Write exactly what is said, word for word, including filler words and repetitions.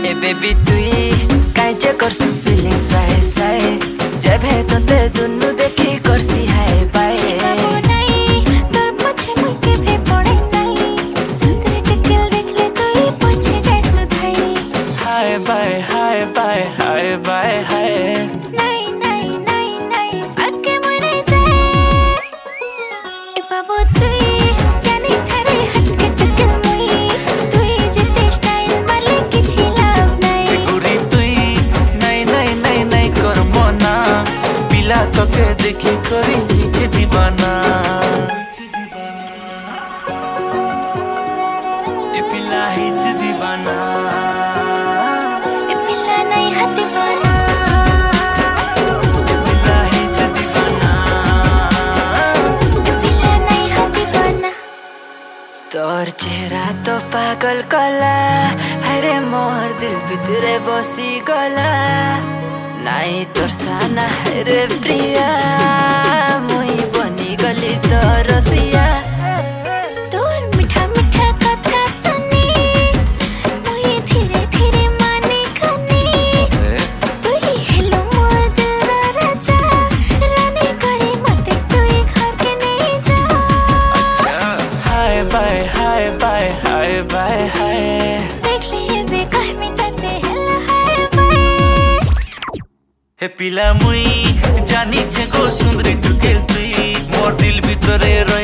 ए baby तुई काइचे करसु feeling साए साए जब है तो ते दुनु देखी करसी hi bye hi bye hi bye hi bye hi नहीं नहीं नहीं नहीं आके मरे जाए ए बाबू तुई जानी थारे हटके टके मुई तुई जिते स्टाइल वाले किछि लाभ नहीं गुरी तुई नहीं नहीं नहीं नहीं कर मना पिला तके देखी करी नीचे दीवाना ए पिला हिच दीवाना तोर चेहरा तो पागल कला हरे मोर दिल भितरे बसी गला नाई तोर साना हरे प्रिया मुई बनी गली तो रसिया तोर मिठा मिठा कथा सुनी मुई धीरे धीरे माने खनी तुई हेलो मोर दिल राजा रानी करे मते तुई घर के नहीं जा hi bye hi bye hi bye hi देख लिए बेकार में तते हेलो हाय बाय हे पिला मुई जानी छे गो सुंदरी टुकेल तुई मोर दिल भितरे